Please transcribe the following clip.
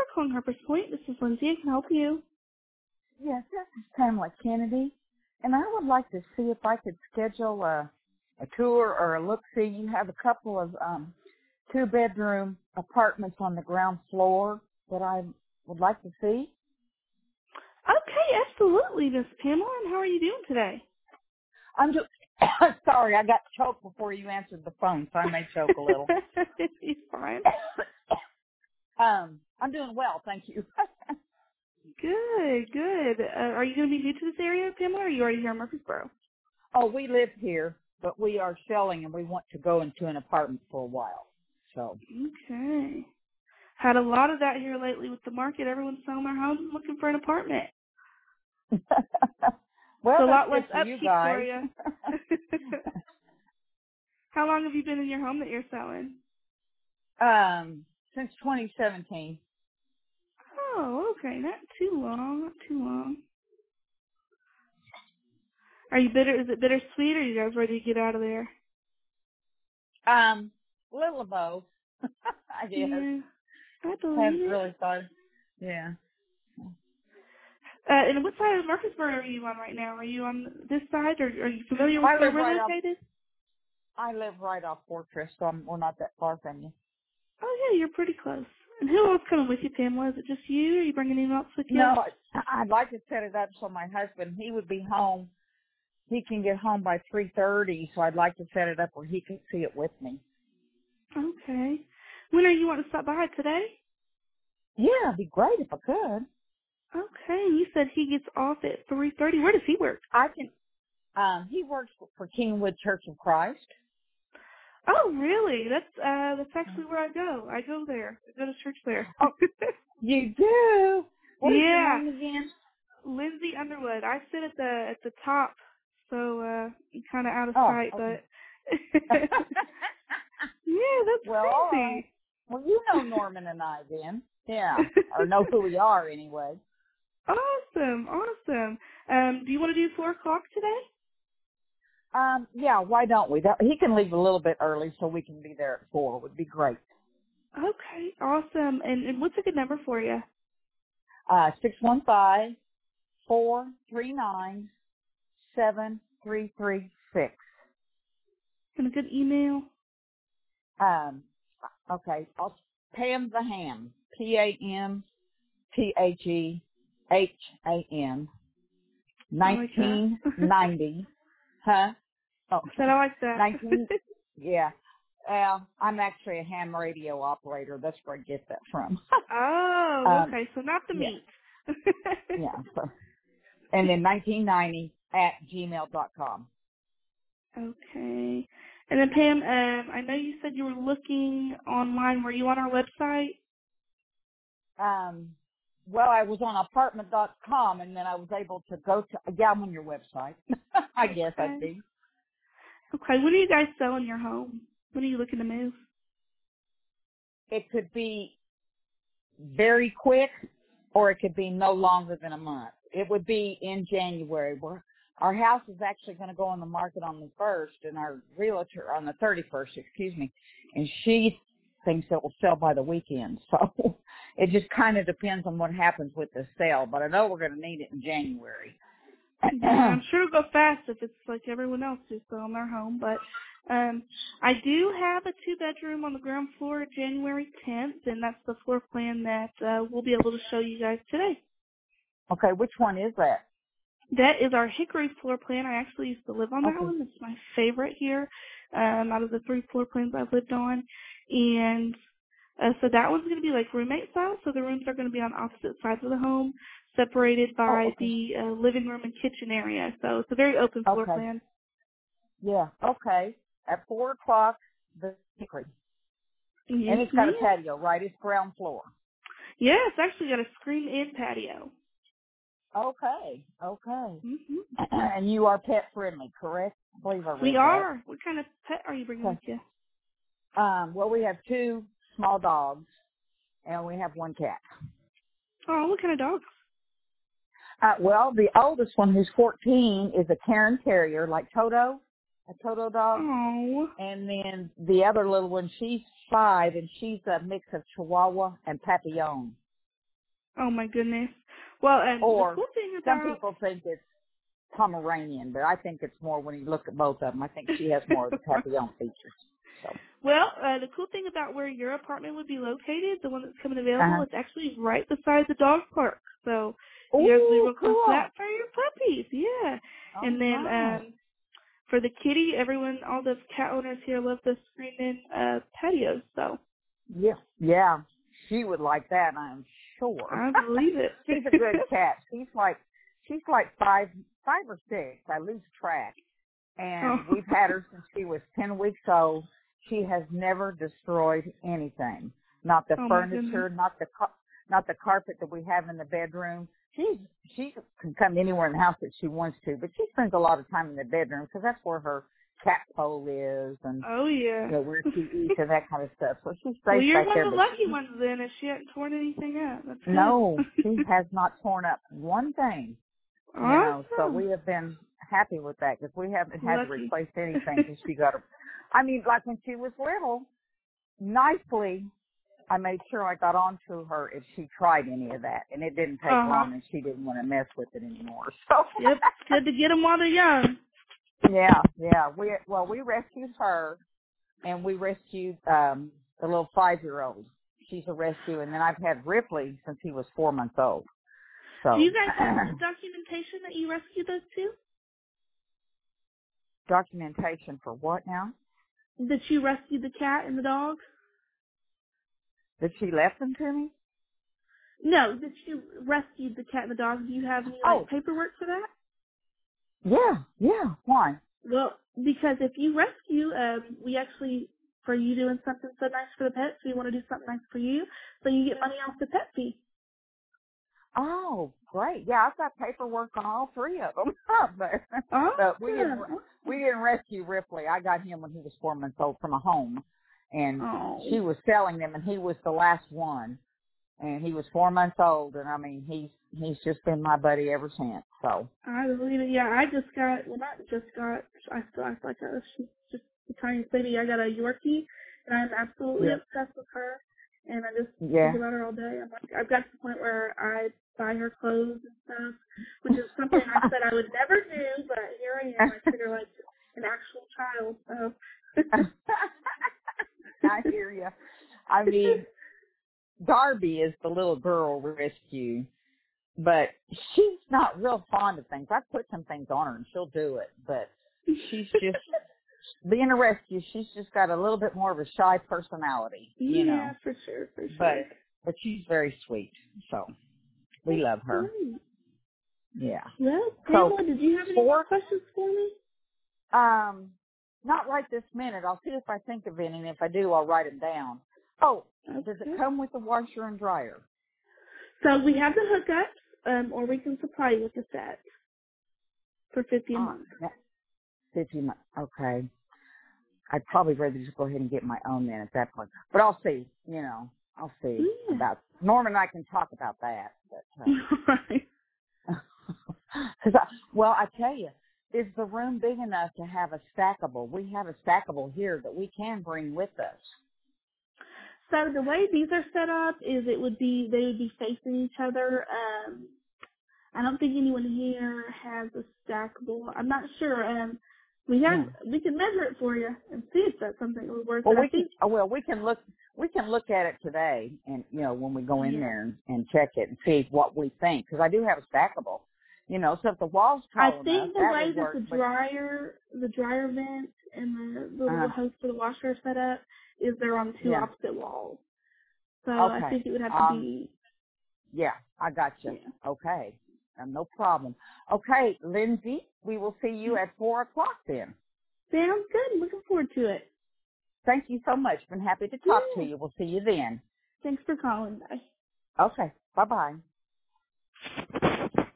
calling Harper's Point. This is Lindsay. I can help you. Yes, this is Pamela Kennedy, and I would like to see if I could schedule a tour or a look-see. You have a couple of two-bedroom apartments on the ground floor that I would like to see. Okay, absolutely, Miss Pamela. And how are you doing today? I'm just sorry, I got choked before you answered the phone, so I may choke a little. It's fine. I'm doing well, thank you. Good, good. Are you going to be new to this area, Pamela, or are you already here in Murfreesboro? Oh, we live here, but we are selling, and we want to go into an apartment for a while. So. Okay. Had a lot of that here lately with the market. Everyone's selling their homes and looking for an apartment. Well, So a that's lot good less for you upkeep for guys. you. How long have you been in your home that you're selling? Since 2017. Oh, okay. Not too long. Not too long. Are you bitter? Is it bittersweet, or are you guys ready to get out of there? A little of both, I guess. Yeah, I believe Haven't it. really thought. Yeah. And what side of Murfreesboro are you on right now? Are you on this side, or are you familiar with where we're located? I live right off Fortress, so we're not that far from you. Oh, yeah, you're pretty close. And who else coming with you, Pamela? Is it just you, or are you bringing anyone else with you? No, I'd like to set it up so my husband, he would be home. He can get home by 3:30, so I'd like to set it up where he can see it with me. Okay. When are you wanting to stop by today? Yeah, it'd be great if I could. Okay, and you said he gets off at 3:30. Where does he work? I can. He works for Kingwood Church of Christ. Oh, really? That's actually where I go. I go there. I go to church there. Oh, you do? What is your Yeah, name again? Lindsay Underwood. I sit at the top, so kind of out of Oh, sight, okay. but yeah, that's Well, all right. crazy. Well, you know Norman and I then. Yeah. Or know who we are anyway. Awesome, awesome. Do you want to do 4 o'clock today? Yeah, why don't we? He can leave a little bit early so we can be there at 4. Would be great. Okay, awesome. And what's a good number for you? 615-439-7336. And a good email? Okay. Pam the Ham. PAMTHEHAN. I like that. 1990. Huh? Oh, Said I like that. 19. Yeah. I'm actually a ham radio operator. That's where I get that from. Oh, okay. So not the Yeah. meat. Yeah. So, and then 1990@gmail.com. Okay. And then Pam, I know you said you were looking online. Were you on our website? Well, I was on apartment.com, and then I was able to go to, yeah, I'm on your website. I guess I'd Okay. be. Okay. When are you guys selling your home? When are you looking to move? It could be very quick, or it could be no longer than a month. It would be in January. Our house is actually going to go on the market on the 1st, and our realtor on the 31st, excuse me, and she thinks it will sell by the weekend. So it just kind of depends on what happens with the sale, but I know we're going to need it in January. Yeah, I'm sure it'll go fast if it's like everyone else who's selling their home. But I do have a 2-bedroom on the ground floor January 10th, and that's the floor plan that we'll be able to show you guys today. Okay, which one is that? That is our Hickory floor plan. I actually used to live on that Okay. one. It's my favorite here out of the 3 floor plans I've lived on. And so that one's going to be like roommate style. So the rooms are going to be on opposite sides of the home, separated Oh, by okay. the living room and kitchen area. So it's a very open floor Okay. plan. Yeah, okay. At 4 o'clock, the Hickory. Yes, And it's got a ma'am. patio, right? It's ground floor. Yeah, it's actually got a screen-in patio. Okay, okay. Hmm. And you are pet friendly, correct? I believe I We read that. are. What kind of pet are you bringing Okay. with you? Well, we have 2 small dogs, and we have 1 cat. Oh, what kind of dogs? Well, the oldest one, who's 14, is a Cairn Terrier, like Toto, a Toto dog. Oh. And then the other little one, she's 5, and she's a mix of Chihuahua and Papillon. Oh my goodness. Well, and the Or cool thing some about people think it's Pomeranian, but I think it's more when you look at both of them. I think she has more of the Papillon features. So. well, the cool thing about where your apartment would be located, the one that's coming available, Uh-huh. it's actually right beside the dog park. So you guys will be Ooh, real close to cool. that for your puppies. Yeah. Oh, And then nice. for the kitty, all the cat owners here love the screened-in patios. So Yeah. She would like that, I'm sure. I believe it. She's a good cat. She's like 5 or 6. I lose track. Oh. And we've had her since she was 10 weeks old. She has never destroyed anything. Not the Oh my goodness. furniture, not the carpet that we have in the bedroom. She can come anywhere in the house that she wants to, but she spends a lot of time in the bedroom because that's where her cat pole is and Oh yeah. where she eats and that kind of stuff. So she Well, stays you're back one there. of the But lucky ones then if she hadn't torn anything up. That's no, good. she has not torn up one thing. So Awesome. we have been happy with that because we haven't had to Lucky. replace anything since she got her. I mean, like when she was little, nicely, I made sure I got on to her if she tried any of that, and it didn't take Uh-huh. long, and she didn't want to mess with it anymore. So Yep. It's good to get them while they're young. yeah. We rescued her, and we rescued the little 5-year-old. She's a rescue, and then I've had Ripley since he was 4 months old. Do you So guys have documentation that you rescued those two? documentation for what now? That you rescued the cat and the dog? That she left them to me? No, that you rescued the cat and the dog. Do you have any, Oh, paperwork for that? yeah. Why? Well, because if you rescue, we actually, for you doing something so nice for the pets, we want to do something nice for you, so you get money off the pet fee. Oh, great. Yeah, I've got paperwork on all 3 of them. but Awesome. we didn't rescue Ripley. I got him when he was 4 months old from a home, and Oh. she was selling them, and he was the last one, and he was 4 months old, and I mean he's just been my buddy ever since. So I believe it. Yeah, I just got, I still act like she's just the tiniest baby. I got a Yorkie, and I'm absolutely yeah, obsessed with her, and I just think yeah. about her all day. I've got to the point where I buy her clothes and stuff, which is something I said I would never do, but here I am. I treat her like an actual child, so. I hear you. I mean, Darby is the little girl rescue. But she's not real fond of things. I put some things on her and she'll do it. But she's just, being a rescue, she's just got a little bit more of a shy personality, Yeah, for sure. But she's very sweet. So we That's love her. great. Yeah. Well, So Pamela, did you have any more 4, questions for me? not right this minute. I'll see if I think of any, and if I do, I'll write them down. Oh, does it Okay. come with a washer and dryer? So we have the hookups, or we can supply you with the set for $50 a month. 50 months. Okay. I'd probably rather just go ahead and get my own then at that point. But I'll see, I'll see Yeah. about, Norman and I can talk about that. But, Right. I tell you, is the room big enough to have a stackable? We have a stackable here that we can bring with us. So the way these are set up is they would be facing each other. I don't think anyone here has a stackable. I'm not sure. We Yeah. can measure it for you and see if that's something that would work. Well, But I think we can look at it today, and when we go in yeah. there and check it and see what we think, because I do have a stackable. So if the wall's I tall enough, think the that way would that work. the dryer vent and the little hose for the washer are set up is they're on two Yeah. opposite walls. So I Okay. think it would have to be. Yeah, I got you. Yeah. Okay. No problem. Okay, Lindsay, we will see you at 4:00 then. Sounds good. Looking forward to it. Thank you so much. Been happy to talk to Yeah. you. We'll see you then. Thanks for calling. Bye. Okay. Bye-bye.